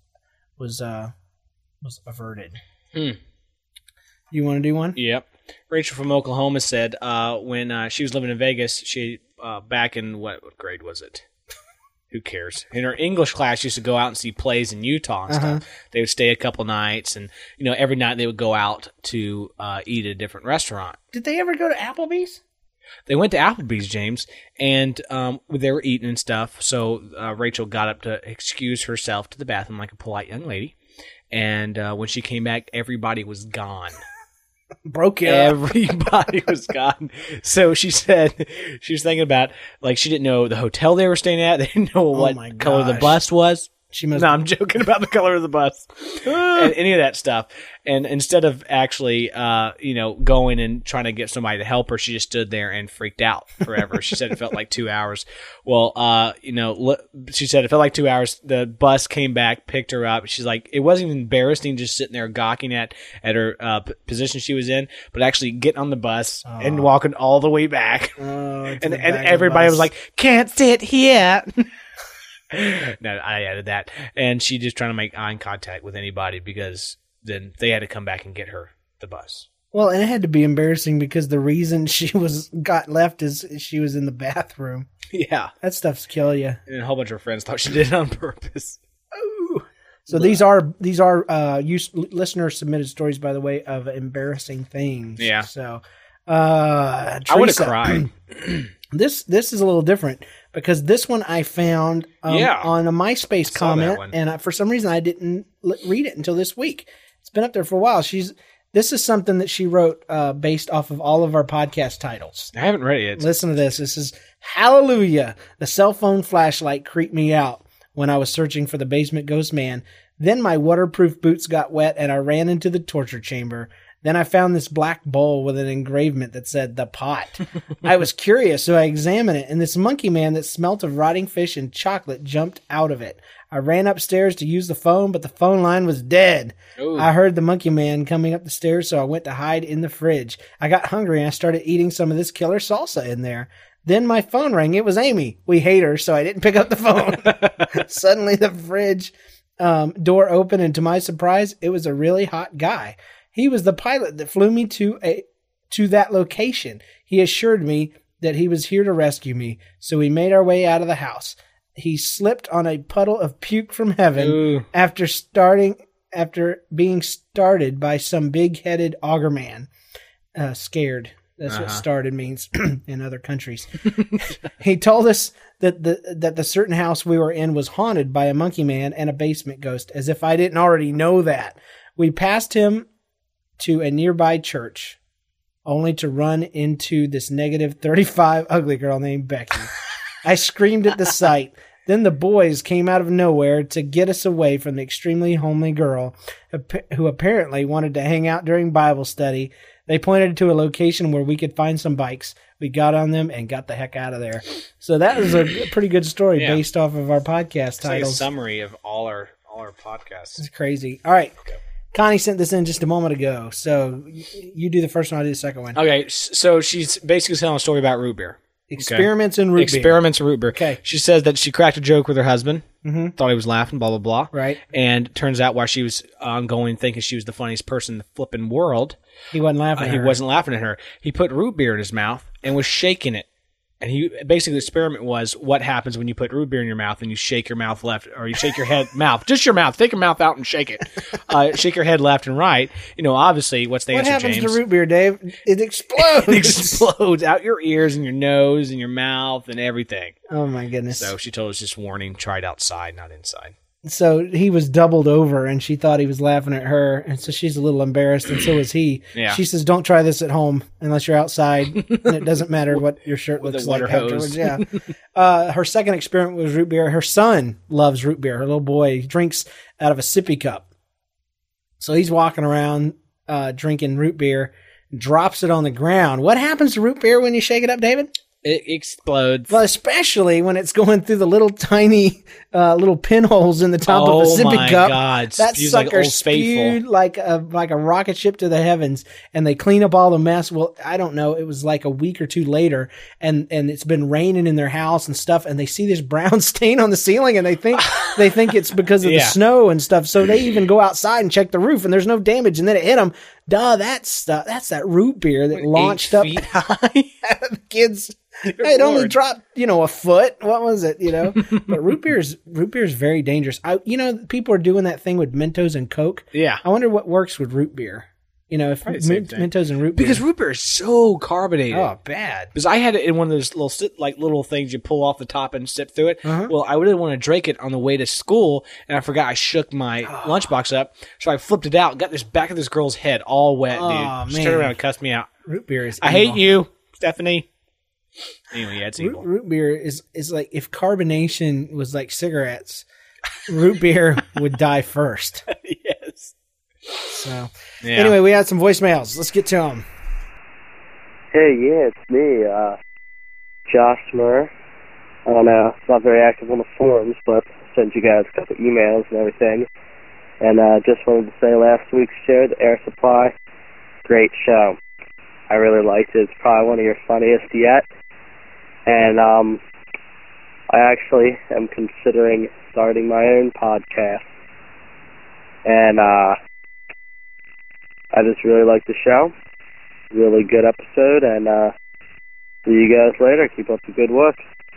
averted. You want to do one? Yep. Rachel from Oklahoma said when she was living in Vegas, she back in what grade was it? Who cares? In her English class, she used to go out and see plays in Utah and stuff. They would stay a couple nights, and every night they would go out to eat at a different restaurant. Did they ever go to Applebee's? They went to Applebee's, James, and they were eating and stuff. So Rachel got up to excuse herself to the bathroom like a polite young lady, and when she came back, everybody was gone. Broke it. Everybody was gone. So she said she was thinking about, like, she didn't know the hotel they were staying at. They didn't know what color the bus was. No, I'm joking about the color of the bus and any of that stuff. And instead of actually, going and trying to get somebody to help her, she just stood there and freaked out forever. She said it felt like 2 hours. Well, she said it felt like 2 hours. The bus came back, picked her up. She's like, it wasn't even embarrassing just sitting there gawking at her position she was in, but actually getting on the bus and walking all the way back. And everybody was like, can't sit here. No, I added that. And she just trying to make eye contact with anybody because then they had to come back and get her the bus. Well, and it had to be embarrassing because the reason she got left is she was in the bathroom. Yeah. That stuff's kill you. And a whole bunch of her friends thought she did it on purpose. Ooh. So these are listener submitted stories, by the way, of embarrassing things. Yeah. So Teresa, I would have cried. This is a little different because this one I found on a MySpace comment, and for some reason I didn't read it until this week. It's been up there for a while. This is something that she wrote based off of all of our podcast titles. I haven't read it yet. Listen to this. This is, Hallelujah. The cell phone flashlight creeped me out when I was searching for the basement ghost man. Then my waterproof boots got wet and I ran into the torture chamber. Then I found this black bowl with an engravement that said, "The Pot." I was curious, so I examined it, and this monkey man that smelt of rotting fish and chocolate jumped out of it. I ran upstairs to use the phone, but the phone line was dead. Ooh. I heard the monkey man coming up the stairs, so I went to hide in the fridge. I got hungry, and I started eating some of this killer salsa in there. Then my phone rang. It was Amy. We hate her, so I didn't pick up the phone. Suddenly, the fridge door opened, and to my surprise, it was a really hot guy. He was the pilot that flew me to that location. He assured me that he was here to rescue me, so we made our way out of the house. He slipped on a puddle of puke from heaven. Ooh. after being started by some big-headed auger man. Scared. That's what started means in other countries. He told us that the certain house we were in was haunted by a monkey man and a basement ghost, as if I didn't already know that. We passed him to a nearby church, only to run into this negative 35 ugly girl named Becky. I screamed at the sight. Then the boys came out of nowhere to get us away from the extremely homely girl who apparently wanted to hang out during Bible study. They pointed to a location where we could find some bikes. We got on them and got the heck out of there. So that was a pretty good story based off of our podcast titles. Like a summary of all our podcasts. It's crazy. All right. Okay. Connie sent this in just a moment ago. So you do the first one, I'll do the second one. Okay. So she's basically telling a story about root beer. Experiments in root beer. Experiments in root beer. Okay. She says that she cracked a joke with her husband. Mm-hmm. Thought he was laughing, blah, blah, blah. Right. And turns out while she was ongoing thinking she was the funniest person in the flipping world, he wasn't laughing at her. He wasn't laughing at her. He put root beer in his mouth and was shaking it. And basically the experiment was what happens when you put root beer in your mouth and you shake your mouth left, or you shake your head, just your mouth. Take your mouth out and shake it. Shake your head left and right. Obviously, what's the answer, James? What happens to root beer, Dave? It explodes. It explodes out your ears and your nose and your mouth and everything. Oh, my goodness. So she told us just warning, try it outside, not inside. So he was doubled over, and she thought he was laughing at her, and so she's a little embarrassed, and so is he. Yeah. She says, "Don't try this at home unless you're outside, and it doesn't matter what your shirt looks like afterwards." Yeah. Her second experiment was root beer. Her son loves root beer. Her little boy drinks out of a sippy cup. So he's walking around drinking root beer, drops it on the ground. What happens to root beer when you shake it up, David? It explodes. Well, especially when it's going through the little tiny little pinholes in the top of a sippy cup. Oh, my God. That sucker spewed like a rocket ship to the heavens, and they clean up all the mess. Well, I don't know. It was like a week or two later, and it's been raining in their house and stuff, and they see this brown stain on the ceiling, and they think it's because of the snow and stuff. So they even go outside and check the roof, and there's no damage, and then it hit them. That's that root beer that launched 8 feet high. kids. It only dropped, a foot. What was it, But root beer is very dangerous. People are doing that thing with Mentos and Coke. Yeah. I wonder what works with root beer. If Mentos and root beer. Because root beer is so carbonated. Oh, bad. Because I had it in one of those little things you pull off the top and sip through it. Uh-huh. Well, I really want to drink it on the way to school, and I forgot I shook my lunchbox up, so I flipped it out, got this back of this girl's head all wet, dude. Man. She turned around and cussed me out. Root beer is I hate you, Stephanie. Anyway, yeah, it's evil. Root beer is like if carbonation was like cigarettes, root beer would die first. Yes. So, Anyway, we had some voicemails. Let's get to them. Hey, yeah, it's me, Josh Murr. I don't know, I'm not very active on the forums, but I sent you guys a couple emails and everything. And just wanted to say last week's show, the Air Supply, great show. I really liked it. It's probably one of your funniest yet. And I actually am considering starting my own podcast. And I just really like the show. Really good episode. And see you guys later. Keep up the good work.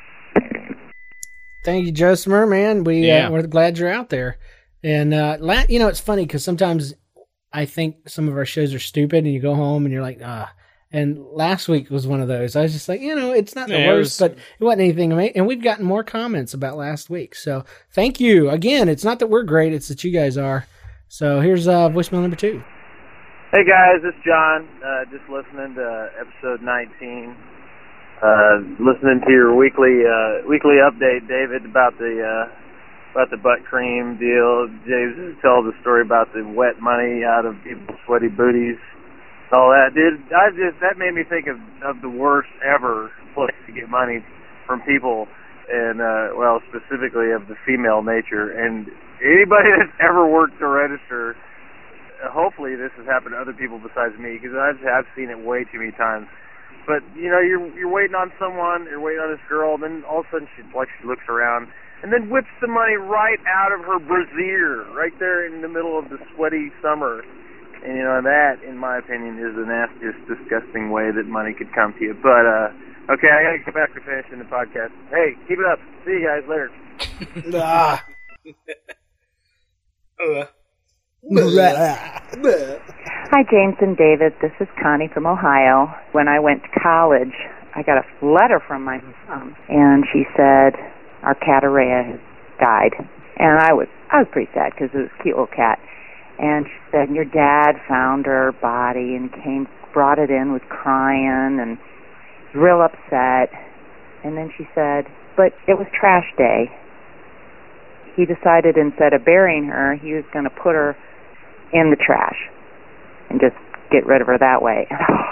Thank you, Joe Smur, man. We're glad you're out there. And it's funny because sometimes I think some of our shows are stupid, and you go home and you're like, And last week was one of those. I was just like, it's not the worst, but it wasn't anything amazing. And we've gotten more comments about last week. So thank you. Again, it's not that we're great, it's that you guys are. So here's voicemail number 2. Hey guys, it's John. Just listening to episode 19. Listening to your weekly update, David, about the butt cream deal. James told the story about the wet money out of people's sweaty booties. All that, dude. That made me think of the worst ever place to get money from people, and specifically of the female nature. And anybody that's ever worked to register, hopefully this has happened to other people besides me, because I've seen it way too many times. But you're waiting on someone, you're waiting on this girl, and then all of a sudden she looks around and then whips the money right out of her brassiere, right there in the middle of the sweaty summer. And, that, in my opinion, is the nastiest, disgusting way that money could come to you. But, okay, I got to get back to finishing the podcast. Hey, keep it up. See you guys later. Hi, James and David. This is Connie from Ohio. When I went to college, I got a letter from my mom, and she said, our cat Araya has died. And I was pretty sad because it was a cute little cat. And she said, your dad found her body and brought it in with crying and real upset. And then she said, but it was trash day. He decided instead of burying her, he was going to put her in the trash and just get rid of her that way.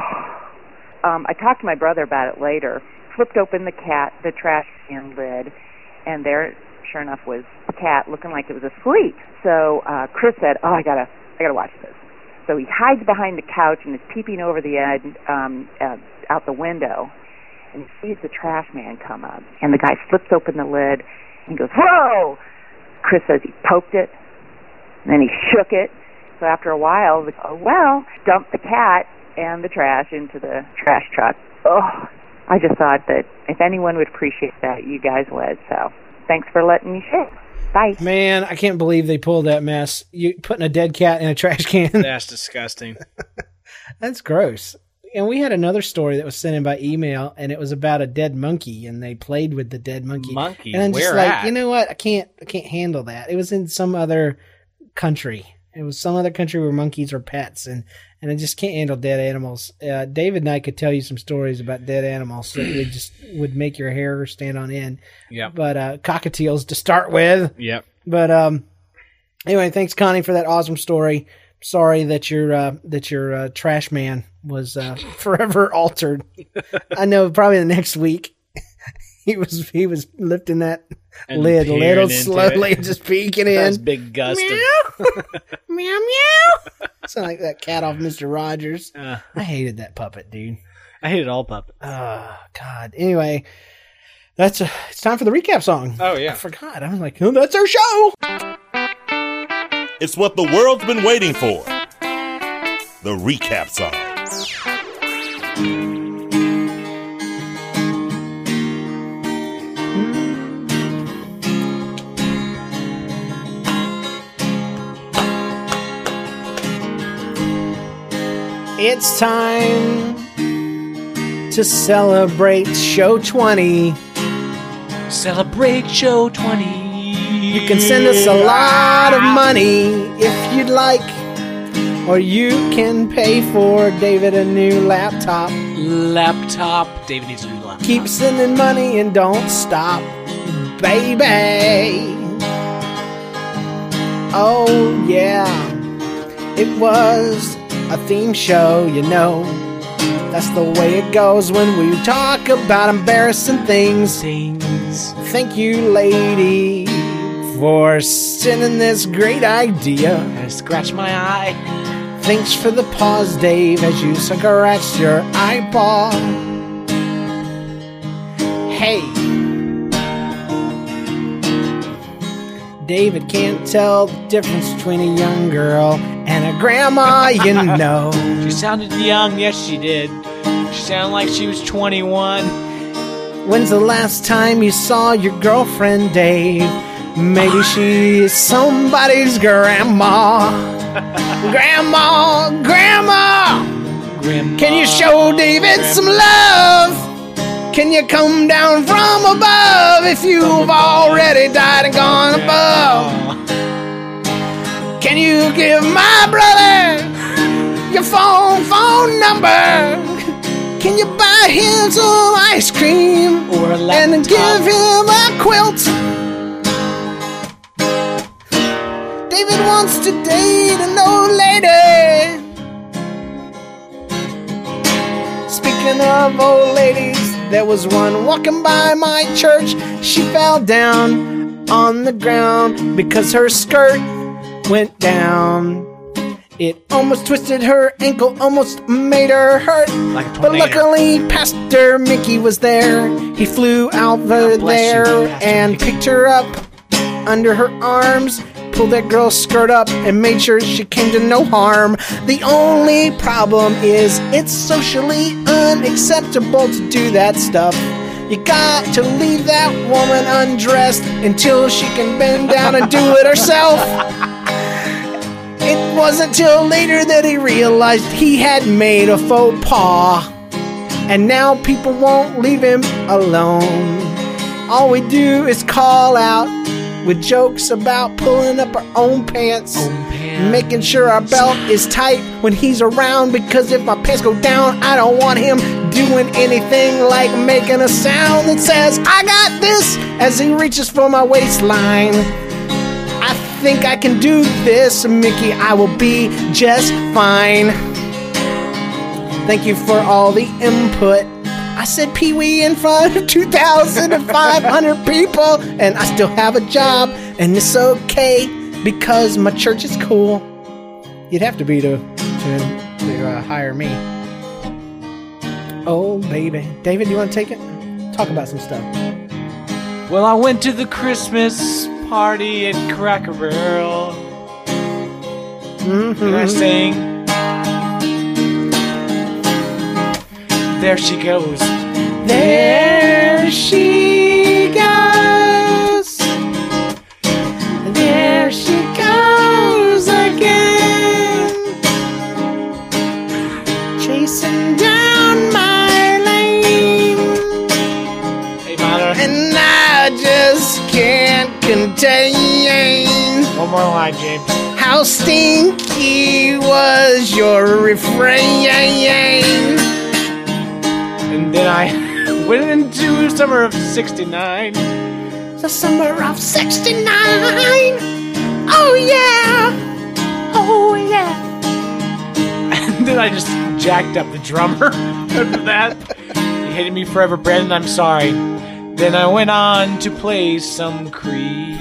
I talked to my brother about it later, flipped open the trash can lid, and there, sure enough, was the cat looking like it was asleep. So Chris said, I gotta watch this. So he hides behind the couch and is peeping over the edge out the window, and he sees the trash man come up. And the guy flips open the lid and goes, whoa! Chris says he poked it, and then he shook it. So after a while, dumped the cat and the trash into the trash truck. Oh, I just thought that if anyone would appreciate that, you guys would. So thanks for letting me share. Bye. Man, I can't believe they pulled that mess. You putting a dead cat in a trash can. That's disgusting. That's gross. And we had another story that was sent in by email, and it was about a dead monkey, and they played with the dead monkey. Monkey? And I'm just Where like, at? you know what? I can't handle that. It was in some other country. It was some other country where monkeys are pets, and I just can't handle dead animals. David and I could tell you some stories about dead animals that would make your hair stand on end. Yep. But cockatiels to start with. Yep. But anyway, thanks, Connie, for that awesome story. Sorry that your trash man was forever altered. I know probably the next week he was lifting that And lid a little peering into slowly it. and just peeking That in. was big gust of Meow meow. Sound like that cat off Mr. Rogers. Uh. I hated that puppet, dude. I hated all puppets. Oh God. Anyway, it's time for the recap song. Oh, yeah. I forgot. I was like, oh, that's our show. It's what the world's been waiting for. The recap song. It's time to celebrate show 20. Celebrate show 20. You can send us a lot of money if you'd like, or you can pay for David a new laptop. David needs a new laptop. Keep sending money and don't stop, baby. Oh yeah, it was a theme show, you know. That's the way it goes when we talk about embarrassing things. Thank you, lady, for sending this great idea. I scratch my eye. Thanks for the pause, Dave, as you scratched your eyeball. Hey, David can't tell the difference between a young girl and a grandma, you know. She sounded young, yes she did. She sounded like she was 21. When's the last time you saw your girlfriend, Dave? Maybe she's somebody's grandma. Grandma. Can you show David some love? Can you come down from above if you've already died and gone above? Can you give my brother your phone number? Can you buy him some ice cream or a laptop and give him a quilt? David wants to date an old lady. Speaking of old ladies, there was one walking by my church. She fell down on the ground because her skirt went down. It almost twisted her ankle, almost made her hurt. Like a but luckily, Pastor Mickey was there. He flew out there and picked her up under her arms, pulled that girl's skirt up, and made sure she came to no harm. The only problem is it's socially unacceptable to do that stuff. You got to leave that woman undressed until she can bend down and do it herself. It wasn't till later that he realized he had made a faux pas, and now people won't leave him alone. All we do is call out with jokes about pulling up our own pants, making sure our belt is tight when he's around, because if my pants go down, I don't want him doing anything like making a sound that says, I got this, as he reaches for my waistline. I think I can do this, Mickey, I will be just fine. Thank you for all the input. I said Pee-wee in front of 2,500 people, and I still have a job, and it's okay because my church is cool. You'd have to be to hire me. Oh, baby. David, you want to take it? Talk about some stuff. Well, I went to the Christmas party at Cracker Barrel. And I sang, there she goes. There she goes. There she goes again. Chasing down my lane. Hey, mother. And I just can't contain. One more line, James. How stinky was your refrain? And then I went into summer of 69. The summer of 69. Oh yeah. Oh yeah. And then I just jacked up the drummer after that. He hated me forever, Brandon, I'm sorry. Then I went on to play some Creed.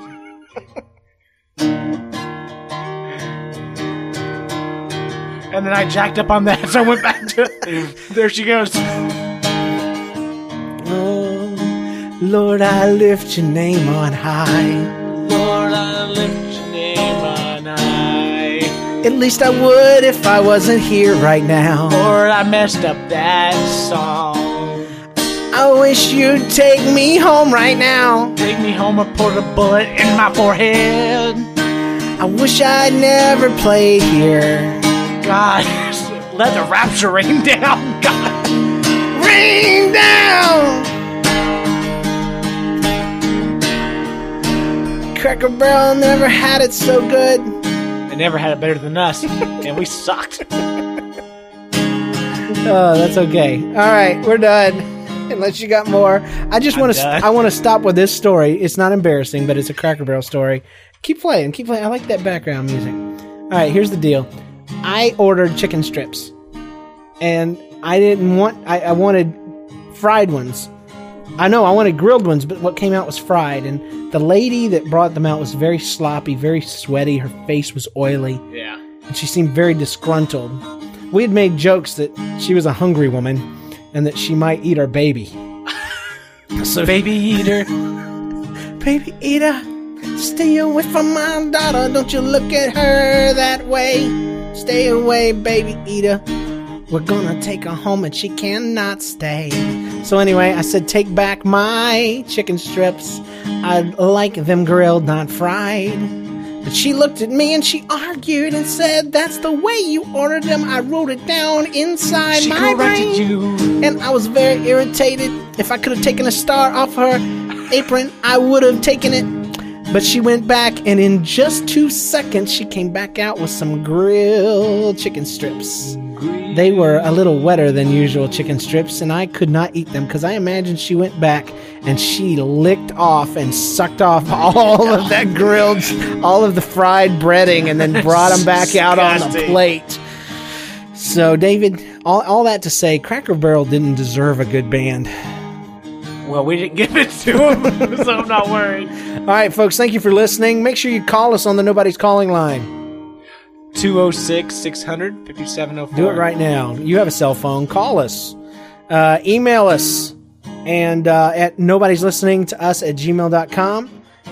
And then I jacked up on that, so I went back to there she goes. Oh, Lord, I lift your name on high. Lord, I lift your name on high. At least I would if I wasn't here right now. Lord, I messed up that song. I wish you'd take me home right now. Take me home or put a bullet in my forehead. I wish I'd never played here. God, Let the rapture rain down. God. Rain down. Cracker Barrel never had it so good. They never had it better than us, and we sucked. Oh, that's okay. All right, we're done. Unless you got more. I just want to. I want to stop with this story. It's not embarrassing, but it's a Cracker Barrel story. Keep playing. Keep playing. I like that background music. All right, here's the deal. I ordered chicken strips, and I didn't want. I wanted fried ones. I wanted grilled ones, but what came out was fried. And the lady that brought them out was very sloppy, very sweaty. Her face was oily. Yeah. And she seemed very disgruntled. We had made jokes that she was a hungry woman and that she might eat our baby. So, baby eater. Baby eater, stay away from my daughter. Don't you look at her that way. Stay away, baby eater. We're gonna take her home and she cannot stay. So anyway, I said, take back my chicken strips. I'd like them grilled, not fried. But she looked at me and she argued and said, that's the way you ordered them. I wrote it down inside my brain. You. And I was very irritated. If I could have taken a star off her apron, I would have taken it. But she went back, and in just 2 seconds, she came back out with some grilled chicken strips. They were a little wetter than usual chicken strips, and I could not eat them because I imagined she went back and she licked off and sucked off all of that grilled, all of the fried breading, and then brought them back out on the plate. So, David, all that to say, Cracker Barrel didn't deserve a good band. Well, we didn't give it to him, so I'm not worried. All right, folks, thank you for listening. Make sure you call us on the Nobody's Calling line. 206-600-5704. Do it right now. You have a cell phone. Call us. Email us. And at nobody's listening to us at gmail.com.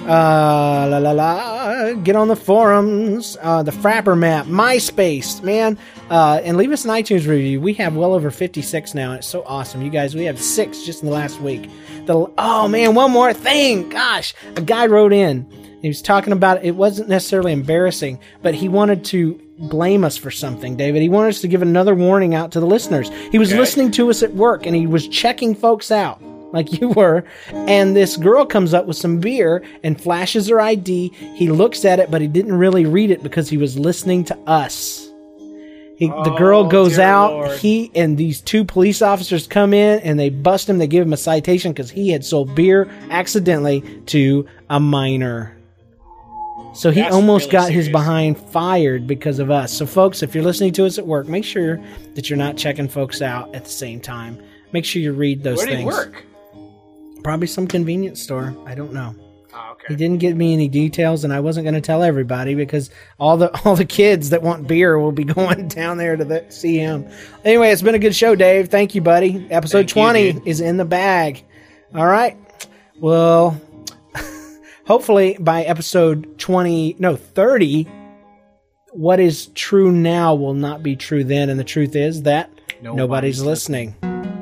Get on the forums, the Frapper map, MySpace, man, and leave us an iTunes review. We have well over 56 now, and it's so awesome. You guys, we have 6 just in the last week. Oh man, one more thing. Gosh, a guy wrote in. He was talking about it wasn't necessarily embarrassing, but he wanted to blame us for something, David. He wanted us to give another warning out to the listeners. He was listening to us at work, and he was checking folks out. Like you were, and this girl comes up with some beer and flashes her ID. He looks at it, but he didn't really read it because he was listening to us. The girl goes out, Lord. He and these 2 police officers come in, and they bust him. They give him a citation because he had sold beer accidentally to a minor. So he almost got his behind fired because of us. So folks, if you're listening to us at work, make sure that you're not checking folks out at the same time. Make sure you read those things. Where did he work? Probably some convenience store. I don't know. Oh, okay. He didn't give me any details, and I wasn't going to tell everybody because all the kids that want beer will be going down there to see him. Anyway, it's been a good show, Dave. Thank you, buddy. Episode 20 is in the bag. All right. Well, hopefully by episode 30, what is true now will not be true then, and the truth is that nobody's listening.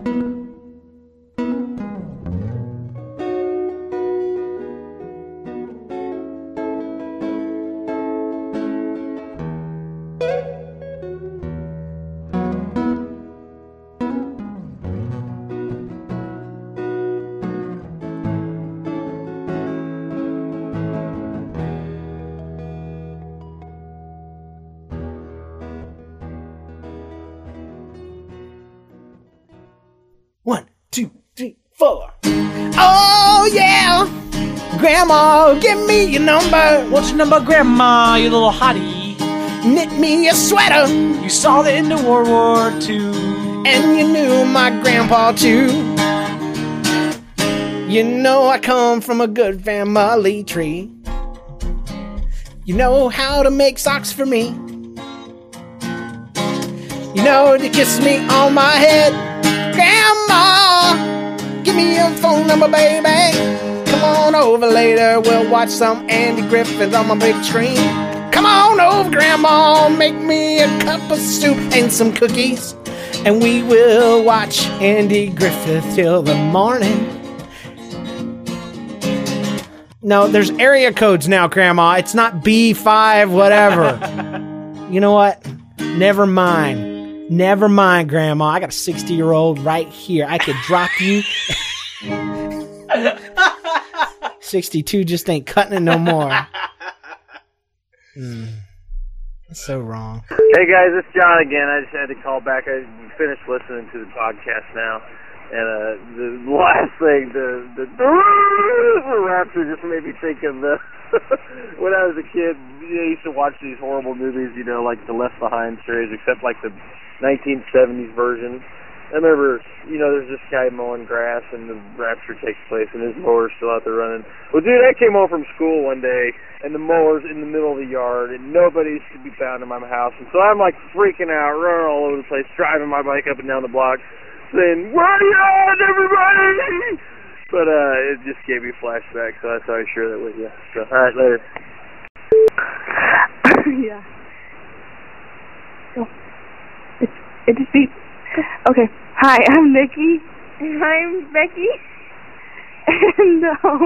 Oh, yeah. Grandma, give me your number. What's your number, Grandma, you little hottie? Knit me a sweater. You saw it in the World War II. And you knew my grandpa, too. You know I come from a good family tree. You know how to make socks for me. You know to kiss me on my head. Grandma, give me your phone number, baby. Come on over later, we'll watch some Andy Griffith on my big screen. Come on over, Grandma, make me a cup of soup and some cookies, and we will watch Andy Griffith till the morning. No, there's area codes now, Grandma. It's not B5 whatever. You know what? Never mind. Never mind, Grandma. I got a 60-year-old right here. I could drop you. 62 just ain't cutting it no more. That's so wrong. Hey guys, it's John again. I just had to call back. I finished listening to the podcast now, and the last thing, the rapture just made me think of the when I was a kid. I used to watch these horrible movies, like the Left Behind series, except like the 1970s version. I remember, there's this guy mowing grass, and the rapture takes place, and his mower's still out there running. Well, dude, I came home from school one day, and the mower's in the middle of the yard, and nobody's to be found in my house. And so I'm, freaking out, running all over the place, driving my bike up and down the block, saying, "Where are you at, everybody?" But it just gave me flashbacks, so I thought I'd share that with you. So, all right, later. Yeah. Oh. It just beeped. Okay. Hi, I'm Nikki. And I'm Becky. And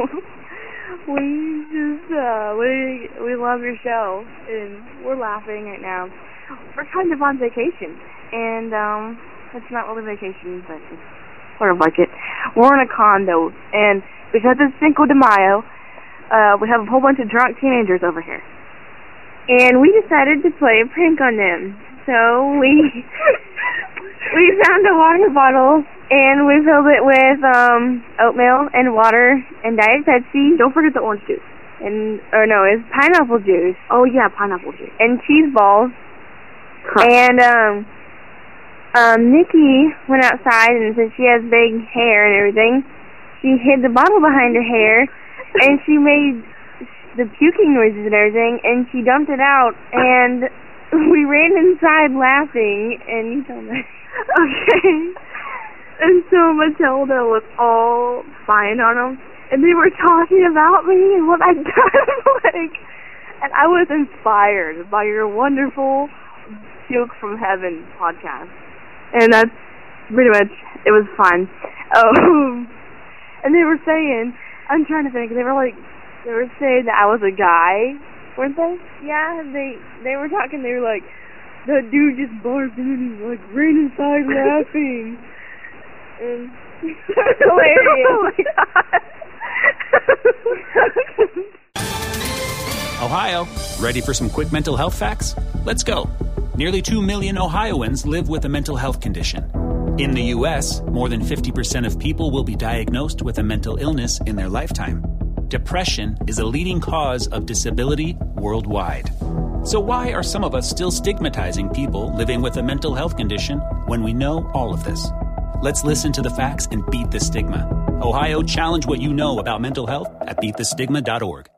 we love your show, and we're laughing right now. We're kind of on vacation, and it's not really vacation, but it's sort of like it. We're in a condo, and because it's Cinco de Mayo, we have a whole bunch of drunk teenagers over here. And we decided to play a prank on them. So we found a water bottle, and we filled it with oatmeal and water and Diet Pepsi. Don't forget the orange juice. It's pineapple juice. Oh yeah, pineapple juice. And cheese balls. Huh. And Nikki went outside, and since she has big hair and everything, she hid the bottle behind her hair, and she made the puking noises and everything, and she dumped it out, and we ran inside laughing, and you tell me. Okay. And so Matilda was all spying on them, and they were talking about me and what I'd done, and I was inspired by your wonderful Puke from Heaven podcast. And that's pretty much, it was fun. And they were saying, I'm trying to think, they were saying that I was a guy, weren't they? Yeah, they were talking, they were like, that dude just barked and then he ran inside laughing. And it's hilarious. Oh my God. Ohio, ready for some quick mental health facts? Let's go. Nearly 2 million Ohioans live with a mental health condition. In the U.S., more than 50% of people will be diagnosed with a mental illness in their lifetime. Depression is a leading cause of disability worldwide. So why are some of us still stigmatizing people living with a mental health condition when we know all of this? Let's listen to the facts and beat the stigma. Ohio, challenge what you know about mental health at beatthestigma.org.